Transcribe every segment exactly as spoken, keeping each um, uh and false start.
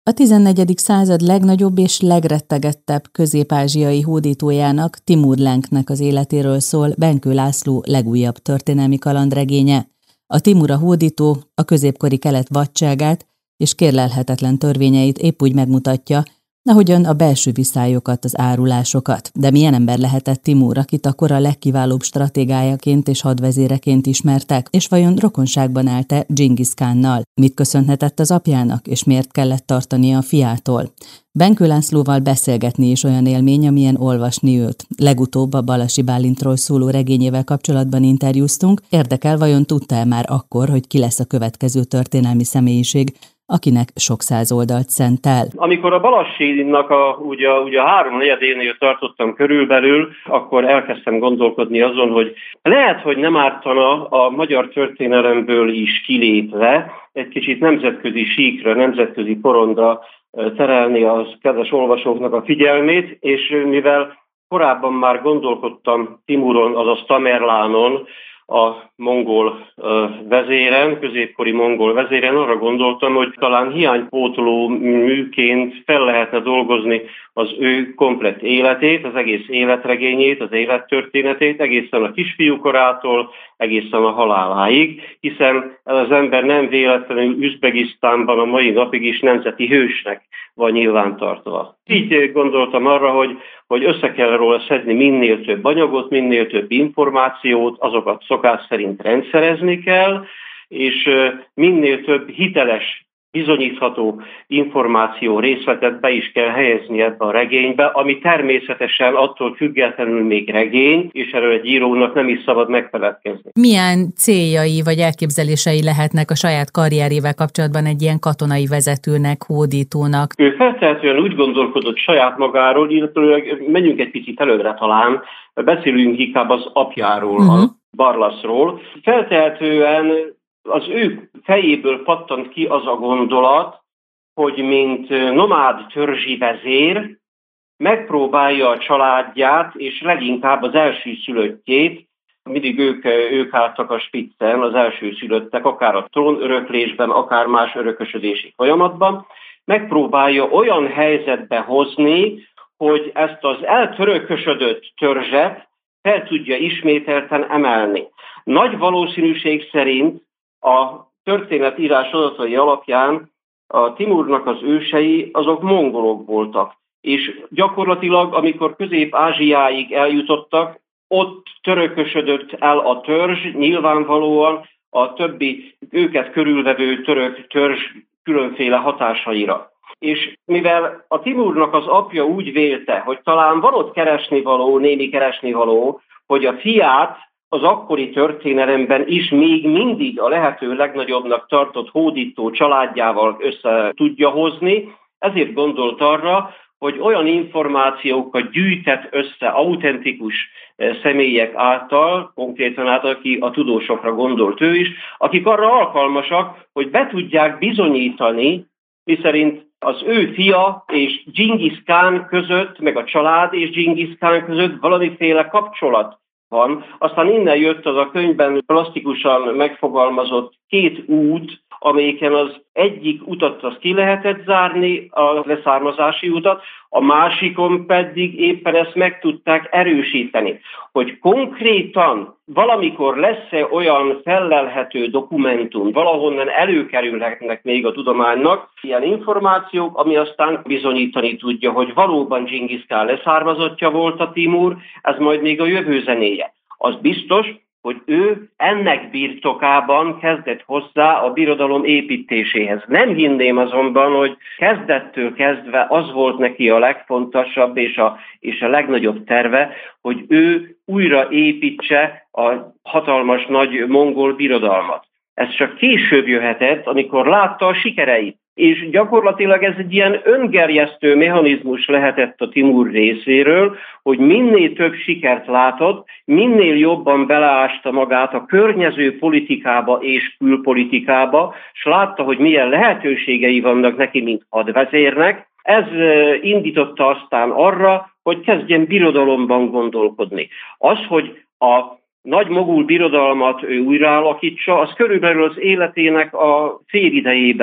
A tizennegyedik század legnagyobb és legrettegettebb közép-ázsiai hódítójának, Timur Lenknek az életéről szól Benkő László legújabb történelmi kalandregénye. A Timur a hódító a középkori kelet vadságát és kérlelhetetlen törvényeit épp úgy megmutatja, ahogyan a belső viszályokat, az árulásokat. De milyen ember lehetett Timur, akit a kora legkiválóbb stratégájaként és hadvezéreként ismertek, és vajon rokonságban állt-e Dzsingisz Kánnal? Mit köszönhetett az apjának, és miért kellett tartania a fiától? Benkő Lászlóval beszélgetni is olyan élmény, amilyen olvasni őt. Legutóbb a Balasi Bálintról szóló regényével kapcsolatban interjúztunk. Érdekel, vajon tudta-e már akkor, hogy ki lesz a következő történelmi személyiség, akinek sok száz oldalt szentel. Amikor a Balassinnak a, ugye, ugye a három negyedénél tartottam körülbelül, akkor elkezdtem gondolkodni azon, hogy lehet, hogy nem ártana a magyar történelemből is kilépve egy kicsit nemzetközi síkra, nemzetközi porondra terelni az kedves olvasóknak a figyelmét, és mivel korábban már gondolkodtam Timuron, azaz Tamerlánon, a mongol vezéren, középkori mongol vezéren, arra gondoltam, hogy talán hiánypótló műként fel lehetne dolgozni az ő komplett életét, az egész életregényét, az élettörténetét, egészen a kisfiúkorától, egészen a haláláig, hiszen ez az ember nem véletlenül Üzbegisztánban a mai napig is nemzeti hősnek van nyilvántartva. Így gondoltam arra, hogy, hogy össze kell róla szedni minél több anyagot, minél több információt, azokat szokás szerint rendszerezni kell, és minél több hiteles, bizonyítható információ részletet be is kell helyezni ebbe a regénybe, ami természetesen attól függetlenül még regény, és erről egy írónak nem is szabad megfeledkezni. Milyen céljai vagy elképzelései lehetnek a saját karrierével kapcsolatban egy ilyen katonai vezetőnek, hódítónak? Ő feltehetően úgy gondolkodott saját magáról, illetve menjünk egy picit előre talán, beszélünk inkább az apjáról, uh-huh. a Barlaszról. Feltehetően az ő fejéből pattant ki az a gondolat, hogy mint nomád törzsi vezér megpróbálja a családját, és leginkább az elsőszülöttjét, mindig ők, ők álltak a spiccen, az elsőszülöttek, akár a trónöröklésben, akár más örökösödési folyamatban, megpróbálja olyan helyzetbe hozni, hogy ezt az eltörökösödött törzset fel tudja ismételten emelni. Nagy valószínűség szerint a történetírás adatai alapján a Timurnak az ősei azok mongolok voltak, és gyakorlatilag, amikor Közép-Ázsiáig eljutottak, ott törökösödött el a törzs, nyilvánvalóan a többi őket körülvevő török törzs különféle hatásaira. És mivel a Timurnak az apja úgy vélte, hogy talán van ott keresnivaló, némi keresnivaló, hogy a fiát az akkori történelemben is még mindig a lehető legnagyobbnak tartott hódító családjával össze tudja hozni, ezért gondolt arra, hogy olyan információkat gyűjtett össze autentikus személyek által, konkrétan át, aki a tudósokra gondolt ő is, akik arra alkalmasak, hogy be tudják bizonyítani, miszerint az ő fia és Dzsingisz Kán között, meg a család és Dzsingisz Kán között valamiféle kapcsolat van. Aztán innen jött az a könyvben plastikusan megfogalmazott két út, amelyiken az egyik utat az ki lehetett zárni, a leszármazási utat, a másikon pedig éppen ezt meg tudták erősíteni. Hogy konkrétan valamikor lesz-e olyan fellelhető dokumentum, valahonnan előkerülhetnek még a tudománynak ilyen információk, ami aztán bizonyítani tudja, hogy valóban Dzsingisz Kán leszármazottja volt a Timur, ez majd még a jövő zenéje. Az biztos, hogy ő ennek birtokában kezdett hozzá a birodalom építéséhez. Nem hinném azonban, hogy kezdettől kezdve az volt neki a legfontosabb és a, és a legnagyobb terve, hogy ő újra építse a hatalmas nagy mongol birodalmat. Ez csak később jöhetett, amikor látta a sikereit. És gyakorlatilag ez egy ilyen öngerjesztő mechanizmus lehetett a Timur részéről, hogy minél több sikert látott, minél jobban beleásta magát a környező politikába és külpolitikába, és látta, hogy milyen lehetőségei vannak neki, mint hadvezérnek. Ez indította aztán arra, hogy kezdjen birodalomban gondolkodni. Az, hogy a nagy mogul birodalmat ő újraalakítsa, az körülbelül az életének a félidejében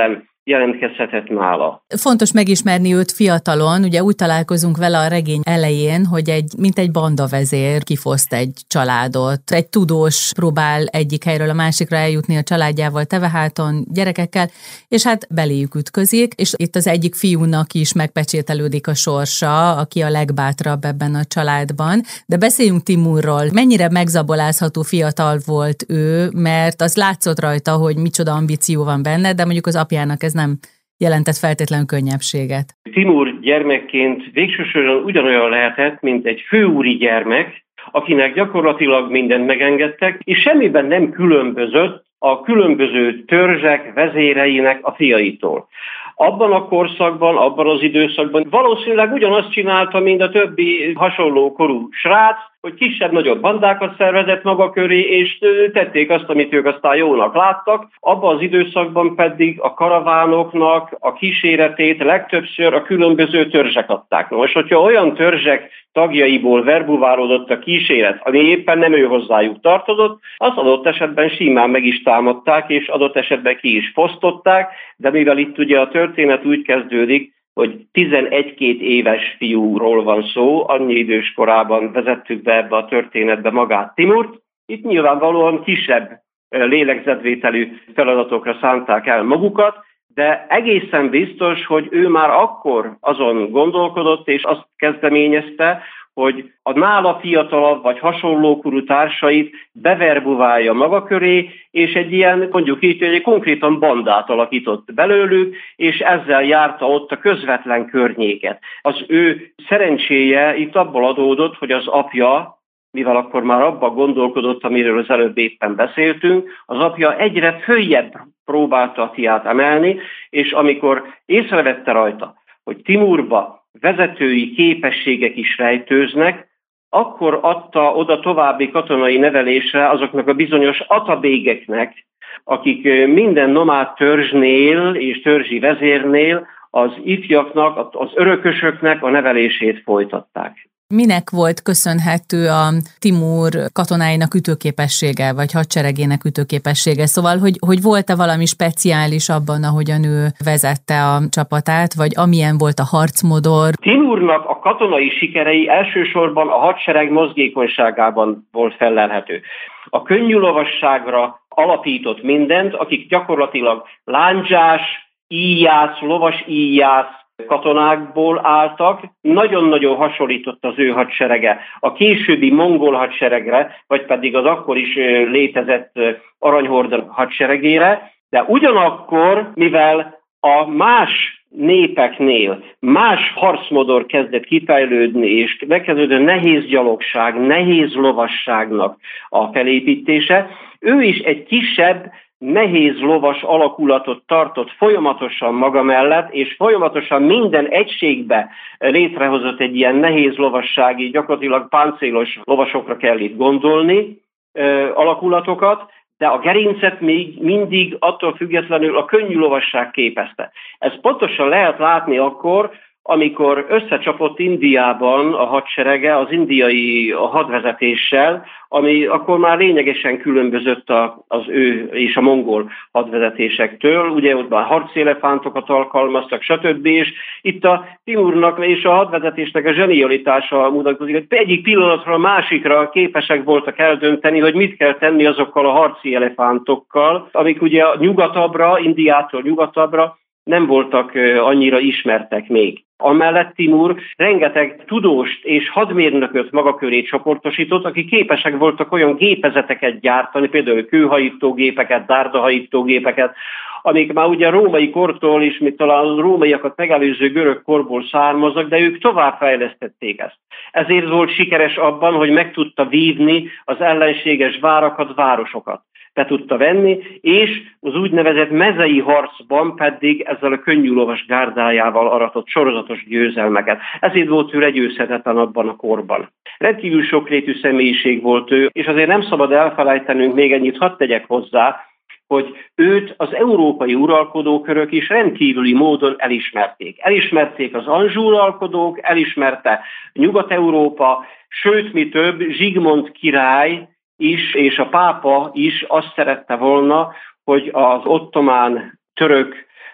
jelentkezhetett nála. Fontos megismerni őt fiatalon, ugye úgy találkozunk vele a regény elején, hogy egy, mint egy bandavezér kifoszt egy családot. Egy tudós próbál egyik helyről a másikra eljutni a családjával, teveháton, gyerekekkel, és hát beléjük ütközik, és itt az egyik fiúnak is megpecsételődik a sorsa, aki a legbátrabb ebben a családban. De beszéljünk Timurról. Mennyire megzabolázható fiatal volt ő, mert az látszott rajta, hogy micsoda ambíció van benne, de mondjuk az apjának ez nem jelentett feltétlenül könnyebbséget. Timur gyermekként végsősorban ugyanolyan lehetett, mint egy főúri gyermek, akinek gyakorlatilag mindent megengedtek, és semmiben nem különbözött a különböző törzsek vezéreinek a fiaitól. Abban a korszakban, abban az időszakban valószínűleg ugyanazt csinálta, mint a többi hasonló korú srác, hogy kisebb-nagyobb bandákat szervezett maga köré, és tették azt, amit ők aztán jónak láttak. Abban az időszakban pedig a karavánoknak a kíséretét legtöbbször a különböző törzsek adták. Most, hogyha olyan törzsek tagjaiból verbuválódott a kíséret, ami éppen nem ő hozzájuk tartozott, az adott esetben simán meg is támadták, és adott esetben ki is fosztották, de mivel itt ugye a történet úgy kezdődik, hogy tizenegy-két éves fiúról van szó, annyi idős korában vezettük be ebbe a történetbe magát Timurt. Itt nyilvánvalóan kisebb lélegzetvételű feladatokra szánták el magukat, de egészen biztos, hogy ő már akkor azon gondolkodott, és azt kezdeményezte, hogy a nála fiatalabb vagy hasonlókorú társait beverbuválja maga köré, és egy ilyen, mondjuk így, egy konkrétan bandát alakított belőlük, és ezzel járta ott a közvetlen környéket. Az ő szerencséje itt abból adódott, hogy az apja, mivel akkor már abban gondolkodott, amiről az előbb éppen beszéltünk, az apja egyre följebb próbálta a fiát emelni, és amikor észrevette rajta, hogy Timurba vezetői képességek is rejtőznek, akkor adta oda további katonai nevelésre azoknak a bizonyos atabégeknek, akik minden nomád törzsnél és törzsi vezérnél az ifjaknak, az örökösöknek a nevelését folytatták. Minek volt köszönhető a Timur katonáinak ütőképessége, vagy hadseregének ütőképessége? Szóval, hogy, hogy volt-e valami speciális abban, ahogyan ő vezette a csapatát, vagy amilyen volt a harcmodor? Timurnak a katonai sikerei elsősorban a hadsereg mozgékonyságában volt fellelhető. A könnyű lovasságra alapított mindent, akik gyakorlatilag lándzsás, íjász, lovas íjász katonákból álltak, nagyon-nagyon hasonlított az ő hadserege a későbbi mongol hadseregre, vagy pedig az akkor is létezett Aranyhorda hadseregére, de ugyanakkor, mivel a más népeknél más harcmodor kezdett kifejlődni, és megkezdődött nehéz gyalogság, nehéz lovasságnak a felépítése, ő is egy kisebb, nehéz lovas alakulatot tartott folyamatosan maga mellett, és folyamatosan minden egységbe létrehozott egy ilyen nehéz lovassági, gyakorlatilag páncélos lovasokra kell itt gondolni alakulatokat, de a gerincet még mindig attól függetlenül a könnyű lovasság képezte. Ez pontosan lehet látni akkor, amikor összecsapott Indiában a hadserege az indiai hadvezetéssel, ami akkor már lényegesen különbözött a, az ő és a mongol hadvezetésektől. Ugye ott már harci elefántokat alkalmaztak, stb. És itt a Timurnak és a hadvezetésnek a zsenialitása mutatkozik, hogy egyik pillanatra a másikra képesek voltak eldönteni, hogy mit kell tenni azokkal a harci elefántokkal, amik ugye nyugatabbra, Indiától nyugatabbra nem voltak annyira ismertek még. Amellett Timur rengeteg tudóst és hadmérnököt maga köré csoportosított, akik képesek voltak olyan gépezeteket gyártani, például kőhajítógépeket, dárdahajítógépeket, amik már ugye a római kortól is, mint talán a rómaiakat megelőző görög korból származnak, de ők továbbfejlesztették ezt. Ezért volt sikeres abban, hogy meg tudta vívni az ellenséges várakat, városokat. Be tudta venni, és az úgynevezett mezei harcban pedig ezzel a könnyű lovas gárdájával aratott sorozatos győzelmeket. Ezért volt ő legyőzhetetlen abban a korban. Rendkívül sokrétű személyiség volt ő, és azért nem szabad elfelejtenünk, még ennyit hadd tegyek hozzá, hogy őt az európai uralkodókörök is rendkívüli módon elismerték. Elismerték az Anjou uralkodók, elismerte Nyugat-Európa, sőt, mi több, Zsigmond király is, és a pápa is azt szerette volna, hogy az ottomán török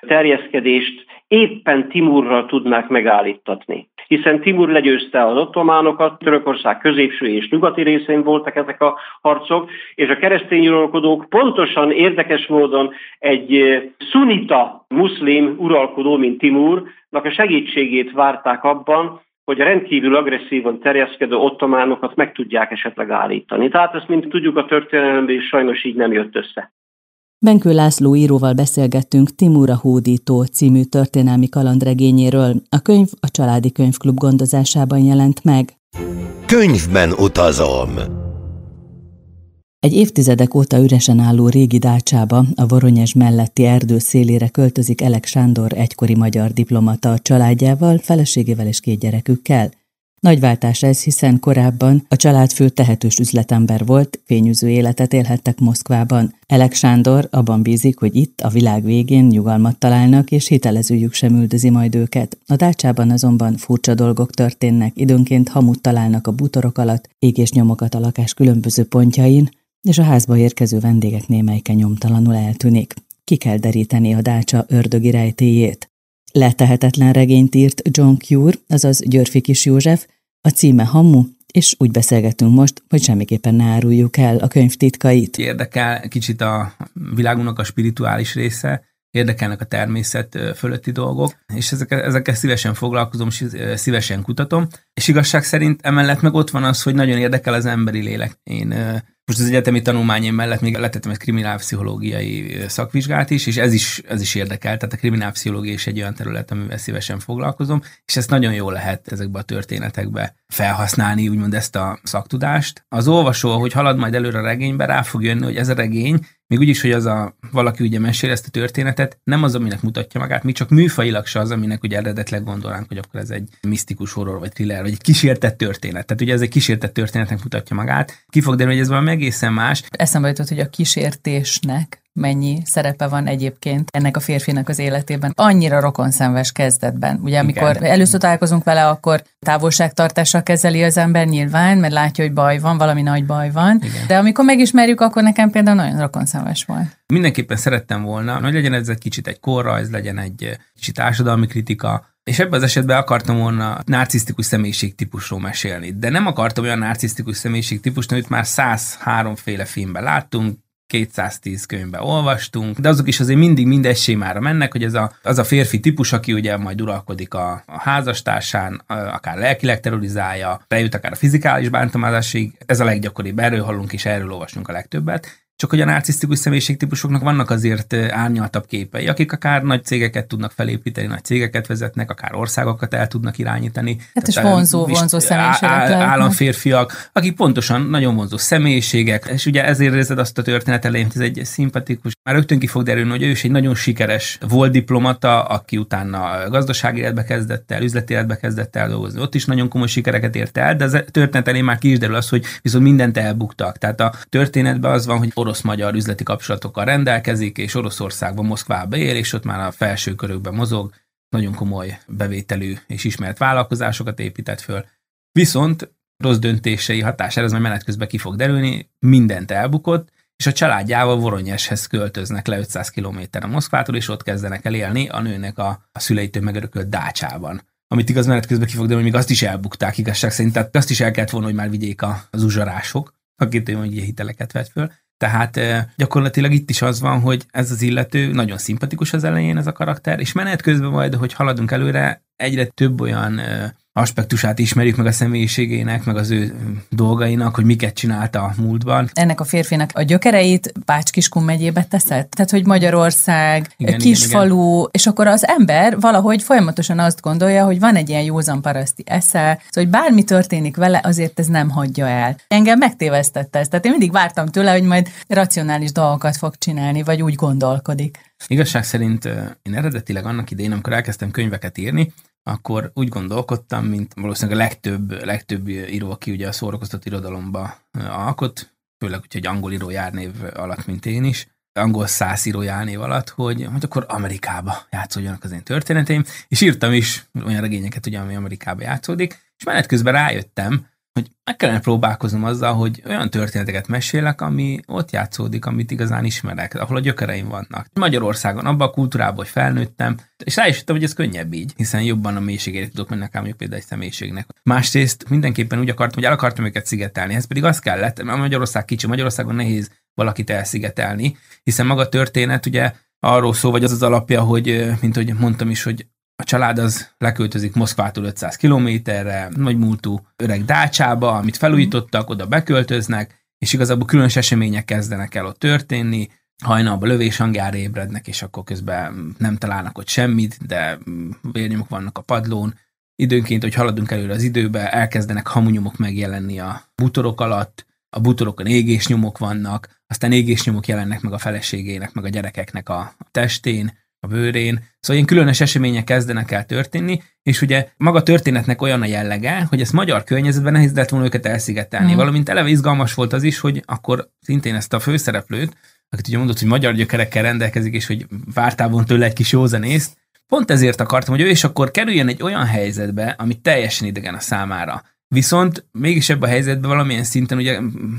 terjeszkedést éppen Timurral tudnák megállítatni. Hiszen Timur legyőzte az ottománokat, Törökország középső és nyugati részén voltak ezek a harcok, és a keresztény uralkodók pontosan érdekes módon egy szunita muszlim uralkodó, mint Timurnak a segítségét várták abban, hogy a rendkívül agresszívan terjeszkedő ottománokat meg tudják esetleg állítani. Tehát ezt, mint tudjuk, a történelemben is sajnos így nem jött össze. Benkő László íróval beszélgettünk Timur a hódító című történelmi kalandregényéről. A könyv a Családi Könyvklub gondozásában jelent meg. Könyvben utazom! Egy évtizedek óta üresen álló régi dácsába, a Voronyezs melletti erdő szélére költözik Elek Sándor egykori magyar diplomata a családjával, feleségével és két gyerekükkel. Nagy váltás ez, hiszen korábban a családfő tehetős üzletember volt, fényűző életet élhettek Moszkvában. Elek Sándor abban bízik, hogy itt, a világ végén nyugalmat találnak, és hitelezőjük sem üldözi majd őket. A dácsában azonban furcsa dolgok történnek, időnként hamut találnak a bútorok alatt, égésnyomokat a lakás különböző pontjain, és a házba érkező vendégek némelyike nyomtalanul eltűnik. Ki kell deríteni a dácsa ördögi rejtélyét. Letehetetlen regényt írt John Cure, azaz Györffy Kis József, a címe Hamu, és úgy beszélgetünk most, hogy semmiképpen ne áruljuk el a könyv titkait. Érdekel kicsit a világunknak a spirituális része, érdekelnek a természet fölötti dolgok, és ezekkel, ezekkel szívesen foglalkozom, szívesen kutatom, és igazság szerint emellett meg ott van az, hogy nagyon érdekel az emberi lélek. Én most az egyetemi tanulmányém mellett még letettem egy kriminálpszichológiai szakvizsgát is, és ez is, ez is érdekel, tehát a kriminálpszichológia is egy olyan terület, amivel szívesen foglalkozom, és ezt nagyon jól lehet ezekbe a történetekbe felhasználni, úgymond ezt a szaktudást. Az olvasó, ahogy halad majd előre a regénybe, rá fog jönni, hogy ez a regény, még úgyis, hogy az a valaki ugye mesél ezt a történetet, nem az, aminek mutatja magát, mi csak műfajilag se az, aminek ugye eredetileg gondolnánk, hogy akkor ez egy misztikus horror, vagy thriller, vagy egy kísértett történet. Tehát ugye ez egy kísértett történetnek mutatja magát. Ki fog derülni, hogy ez valami egészen más. Eszembe jutott, hogy a kísértésnek mennyi szerepe van egyébként ennek a férfinak az életében. Annyira rokonszenves kezdetben. Ugye amikor igen. először találkozunk vele, akkor távolságtartással kezeli az ember nyilván, mert látja, hogy baj van, valami nagy baj van. Igen. De amikor megismerjük, akkor nekem például nagyon rokonszenves volt. Mindenképpen szerettem volna, hogy legyen ez egy kicsit egy korrajz, legyen egy kicsit társadalmi kritika, és ebben az esetben akartam volna narcisztikus személyiségtípusról mesélni. De nem akartam olyan narcisztikus személyiségtípust, amit már százhárom féle filmben láttunk, kétszáztíz könyvben olvastunk, de azok is azért mindig mindegy sémára mennek, hogy ez a, az a férfi típus, aki ugye majd uralkodik a, a házastársán, akár lelkileg terrorizálja, eljut akár a fizikális bántalmazásig, ez a leggyakoribb, erről hallunk és erről olvasunk a legtöbbet. Csak hogy a narcisztikus személyiségtípusoknak vannak azért árnyaltabb képei, akik akár nagy cégeket tudnak felépíteni, nagy cégeket vezetnek, akár országokat el tudnak irányítani. Hát és vonzó, vonzó személyiségek lehetnek. Államférfiak, akik pontosan nagyon vonzó személyiségek, és ugye ezért érzed azt a történet elején, hogy ez egy szimpatikus. Már rögtön ki fog derülni, hogy ő is egy nagyon sikeres volt diplomata, aki utána gazdasági életbe kezdett el, üzleti életbe kezdett el dolgozni. Ott is nagyon komoly sikereket ért el, de az történet elején már ki is derül az, hogy viszont mindent elbuktak. Tehát a történetben az van, hogy orosz-magyar üzleti kapcsolatokkal rendelkezik, és Oroszországban, Moszkvába él, és ott már a felső körökben mozog, nagyon komoly bevételű és ismert vállalkozásokat épített föl. Viszont rossz döntései hatására, ez majd menet közben ki fog derülni, mindent elbukott, és a családjával Voronyezshez költöznek le ötszáz kilométerre Moszkvától, és ott kezdenek el élni a nőnek a, a szüleitől megörökölt dácsában. Amit igaz menet közben ki fog derülni, hogy még azt is elbukták igazság szerint, tehát azt is el kellett volna, hogy már vigyék az uzsarások, akit ő mondja, hiteleket vett föl. Tehát gyakorlatilag itt is az van, hogy ez az illető nagyon szimpatikus az elején, ez a karakter, és menet közben majd, hogy haladunk előre, egyre több olyan aspektusát ismerjük meg a személyiségének, meg az ő dolgainak, hogy miket csinált a múltban. Ennek a férfinak a gyökereit Bács-Kiskun megyébe teszed? Tehát, hogy Magyarország, igen, kisfalu, igen, és akkor az ember valahogy folyamatosan azt gondolja, hogy van egy ilyen józan paraszti esze, szóval, hogy bármi történik vele, azért ez nem hagyja el. Engem megtévesztette ez. Tehát én mindig vártam tőle, hogy majd racionális dolgokat fog csinálni, vagy úgy gondolkodik. Igazság szerint én eredetileg annak idején, amikor elkezdtem könyveket írni, akkor úgy gondolkodtam, mint valószínűleg a legtöbb, legtöbb író, aki ugye a szórakoztató irodalomba alkot, főleg úgy, hogy angol író járnév alatt, mint én is, angol száz író járnév alatt, hogy, hogy akkor Amerikába játszódjanak az én történeteim, és írtam is olyan regényeket, ugye, ami Amerikába játszódik, és menet közben rájöttem, hogy meg kellene próbálkoznom azzal, hogy olyan történeteket mesélek, ami ott játszódik, amit igazán ismerek, ahol a gyökereim vannak. Magyarországon, abban a kultúrában, hogy felnőttem, és rá is jöttem, hogy ez könnyebb így, hiszen jobban a mélységére tudok menni, akár mondjuk például egy személyiségnek. Másrészt mindenképpen úgy akartam, hogy el akartam őket szigetelni, ez pedig az kellett, mert Magyarország kicsi, Magyarországon nehéz valakit elszigetelni, hiszen maga a történet ugye arról szól, vagy az az alapja, hogy, mint hogy mondtam is, hogy a család az leköltözik Moszkvától ötszáz kilométerre, nagy múltú öreg dácsába, amit felújítottak, oda beköltöznek, és igazából különös események kezdenek el ott történni, hajnalban lövéshangjára ébrednek, és akkor közben nem találnak ott semmit, de vérnyomok vannak a padlón. Időnként, hogy haladunk előre az időbe, elkezdenek hamunyomok megjelenni a bútorok alatt, a bútorokon égésnyomok vannak, aztán égésnyomok jelennek meg a feleségének, meg a gyerekeknek a testén, a bőrén. Szóval ilyen különös események kezdenek el történni, és ugye maga a történetnek olyan a jellege, hogy ezt magyar környezetben nehéz lett volna őket elszigetelni. Mm. Valamint eleve izgalmas volt az is, hogy akkor szintén ezt a főszereplőt, akit ugye mondott, hogy magyar gyökerekkel rendelkezik, és hogy vártál volna tőle egy kis józanészt, pont ezért akartam, hogy ő is akkor kerüljön egy olyan helyzetbe, ami teljesen idegen a számára. Viszont mégis ebben a helyzetben valamilyen szinten ugye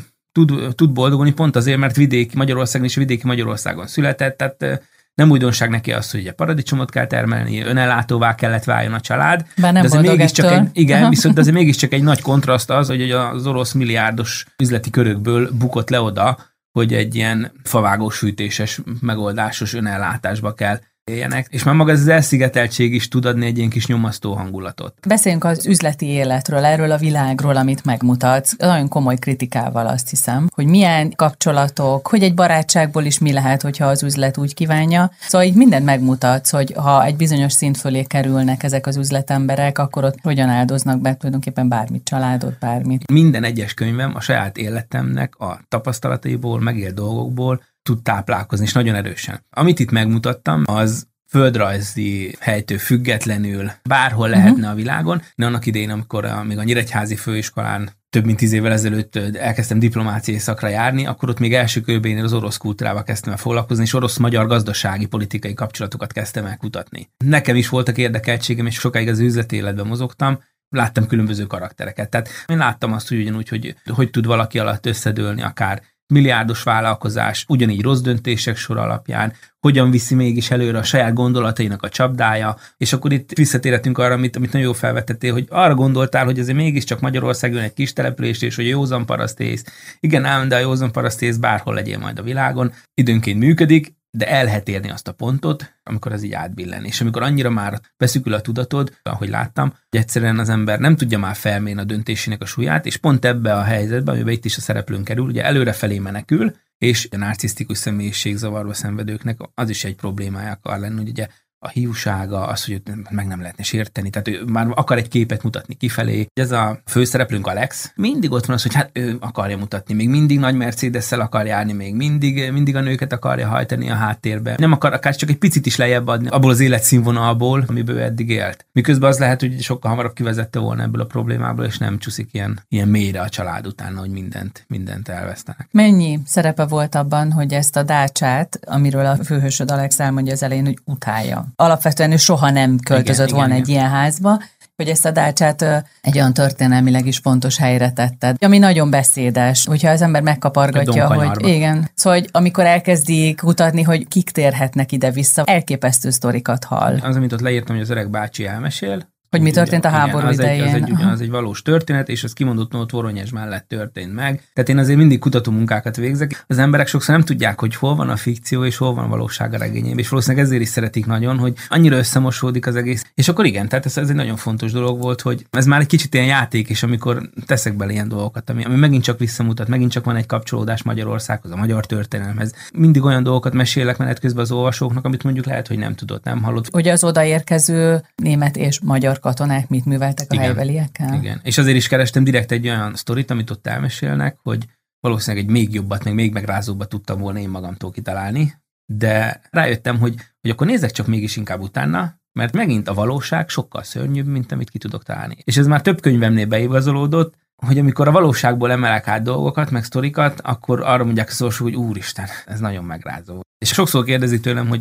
tud, tud boldogulni, pont azért, mert vidéki Magyarországon és vidéki Magyarországon született, tehát nem újdonság neki az, hogy a paradicsomot kell termelni, önellátóvá kellett váljon a család. Bár nem de azért mégiscsak egy, igen, Aha. viszont az mégiscsak egy nagy kontraszt az, hogy az orosz milliárdos üzleti körökből bukott le oda, hogy egy ilyen favágósűtéses, megoldásos önellátásba kell éljenek, és már maga ez az elszigeteltség is tud adni egy ilyen kis nyomasztó hangulatot. Beszéljünk az üzleti életről, erről a világról, amit megmutatsz. Nagyon komoly kritikával azt hiszem, hogy milyen kapcsolatok, hogy egy barátságból is mi lehet, hogyha az üzlet úgy kívánja. Szóval így mindent megmutatsz, hogy ha egy bizonyos szint fölé kerülnek ezek az üzletemberek, akkor ott hogyan áldoznak be tulajdonképpen bármit, családot, bármit. Minden egyes könyvem a saját életemnek a tapasztalataiból, megélt dolgokból tud táplálkozni, és nagyon erősen. Amit itt megmutattam, az földrajzi helytől függetlenül bárhol lehetne uh-huh. a világon, de annak idején, amikor a, még a Nyíregyházi főiskolán több mint tíz évvel ezelőtt elkezdtem diplomáciai szakra járni, akkor ott még első körben az orosz kultúrával kezdtem el foglalkozni, és orosz-magyar gazdasági, politikai kapcsolatokat kezdtem el kutatni. Nekem is voltak érdekeltségem, és sokáig az üzleti életben mozogtam, láttam különböző karaktereket. Tehát én láttam azt, hogy ugyanúgy, hogy hogy tud valaki alatt összedőlni akár milliárdos vállalkozás, ugyanígy rossz döntések sor alapján, hogyan viszi mégis előre a saját gondolatainak a csapdája, és akkor itt visszatérhetünk arra, amit, amit nagyon jól felvetettél, hogy arra gondoltál, hogy azért mégiscsak Magyarországon egy kis település, és hogy a józan parasztész, igen ám, de a józan parasztész bárhol legyél majd a világon, időnként működik, de el lehet érni azt a pontot, amikor az így átbillen. És amikor annyira már beszűkül a tudatod, ahogy láttam, hogy egyszerűen az ember nem tudja már felmérni a döntésének a súlyát, és pont ebbe a helyzetben, amiben itt is a szereplőn kerül, ugye előrefelé menekül, és a narcisztikus személyiségzavarba szenvedőknek az is egy problémája akar lenni, hogy ugye a hiúsága, az, hogy meg nem lehetne sérteni, tehát ő már akar egy képet mutatni kifelé. Ez a főszereplőnk Alex, mindig ott van az, hogy hát ő akarja mutatni, még mindig nagy Mercedes-szel akar járni, még mindig, mindig a nőket akarja hajtani a háttérbe. Nem akar akár csak egy picit is lejjebb adni abból az életszínvonalból, amiből eddig élt. Miközben az lehet, hogy sokkal hamarabb kivezette volna ebből a problémából, és nem csúszik ilyen, ilyen mélyre a család utána, hogy mindent, mindent elvesztenek. Mennyi szerepe volt abban, hogy ezt a dácsát, amiről a főhősöd Alex elmondja az elején, hogy utálja? Alapvetően ő soha nem költözött igen, volna igen, egy igen. ilyen házba, hogy ezt a dácsát egy olyan történelmileg is fontos helyre tetted, ami nagyon beszédes, hogyha az ember megkapargatja, hogy igen, szóval hogy amikor elkezdik kutatni, hogy kik térhetnek ide-vissza, elképesztő sztorikat hall. Az, amit ott leírtam, hogy az öreg bácsi elmesél, hogy mi történt a háború igen, idején. Az egy, az, egy, ugyanaz egy valós történet, és az kimondottan ott Voronyezs mellett történt meg. Tehát én azért mindig kutató munkákat végzek. Az emberek sokszor nem tudják, hogy hol van a fikció, és hol van a valóság a regényében, és valószínűleg ezért is szeretik nagyon, hogy annyira összemosódik az egész. És akkor igen, tehát ez, ez egy nagyon fontos dolog volt, hogy ez már egy kicsit ilyen játék is, amikor teszek bele ilyen dolgokat, ami, ami megint csak visszamutat, megint csak van egy kapcsolódás Magyarországhoz, a magyar történelemhez. Mindig olyan dolgokat mesélek menet közben az olvasóknak, amit mondjuk lehet, hogy nem tudott, nem hallott. Hogy az odaérkező német és magyar katonák mit műveltek a igen, helybeliekkel? Igen, és azért is kerestem direkt egy olyan sztorit, amit ott elmesélnek, hogy valószínűleg egy még jobbat, meg még megrázóbbat tudtam volna én magamtól kitalálni, de rájöttem, hogy, hogy akkor nézzek csak mégis inkább utána, mert megint a valóság sokkal szörnyűbb, mint amit ki tudok találni. És ez már több könyvemnél beigazolódott, hogy amikor a valóságból emelek át dolgokat, meg sztorikat, akkor arra mondják a szorsul, hogy úristen, ez nagyon megrázó. És sokszor kérdezik tőlem, hogy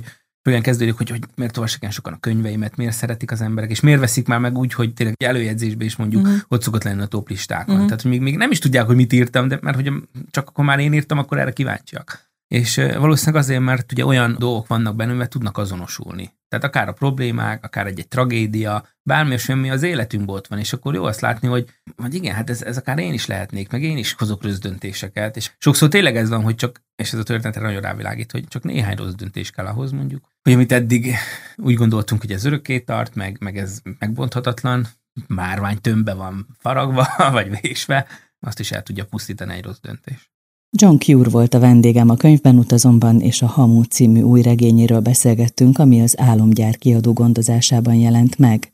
olyan kezdődik, hogy, hogy miért olvassák ilyen sokan a könyveimet, miért szeretik az emberek, és miért veszik már meg úgy, hogy tényleg előjegyzésben is mondjuk uh-huh. ott szokott lenni a top listákon. Uh-huh. Tehát, hogy még, még nem is tudják, hogy mit írtam, de mert hogy csak akkor már én írtam, akkor erre kíváncsiak. És valószínűleg azért, mert ugye olyan dolgok vannak bennünk, mert tudnak azonosulni. Tehát akár a problémák, akár egy-egy tragédia, bármi semmi az életünkben ott van, és akkor jó azt látni, hogy, hogy igen, hát ez, ez akár én is lehetnék, meg én is hozok rossz döntéseket, és sokszor tényleg ez van, hogy csak, és ez a történetre nagyon rávilágít, hogy csak néhány rossz döntés kell ahhoz mondjuk, hogy amit eddig úgy gondoltunk, hogy ez örökké tart, meg, meg ez megbonthatatlan, márvány tömbbe van faragva, vagy vésve, azt is el tudja pusztítani egy rossz döntés. John Cure volt a vendégem a Könyvben utazomban, és a Hamu című új regényéről beszélgettünk, ami az Álomgyár kiadó gondozásában jelent meg.